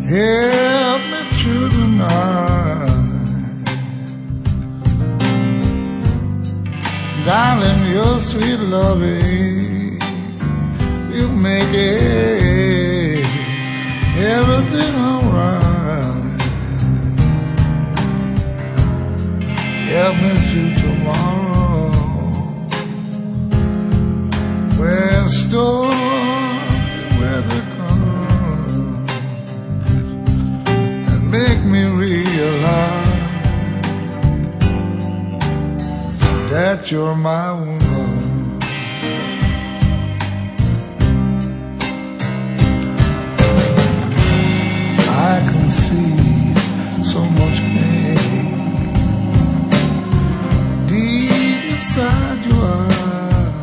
Help me through the night, darling, your sweet loving will make it everything alright. Help me through tomorrow when stormy weather comes, and make me realize that you're my woman. I can see so much pain deep inside your eyes.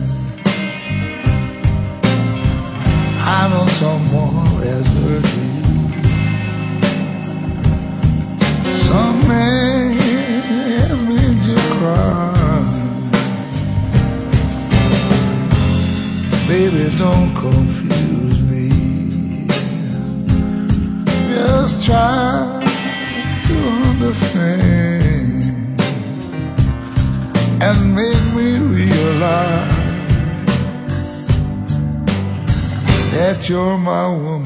I know someone has hurt you. Some man has made you cry. Baby, don't confuse me. Just try to understand and make me realize that you're my woman.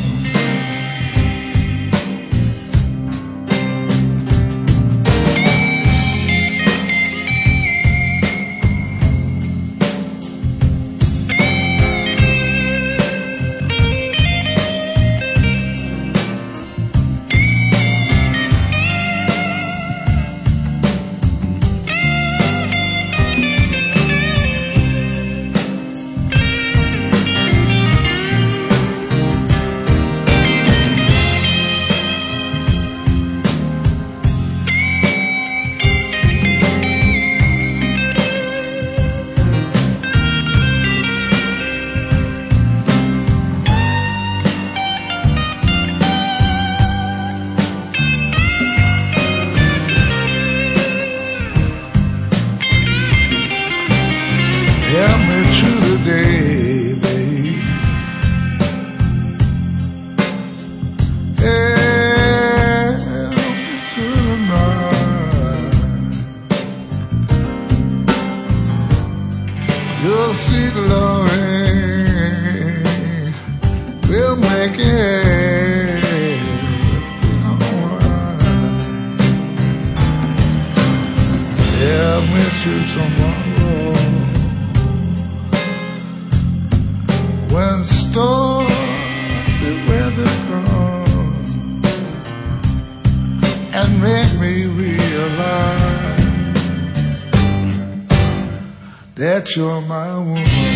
Help me through the day, babe. Help me through the night. Your sweet loving will make everything alright. Help me through tomorrow when stormy weather comes, and make me realize that you're my woman.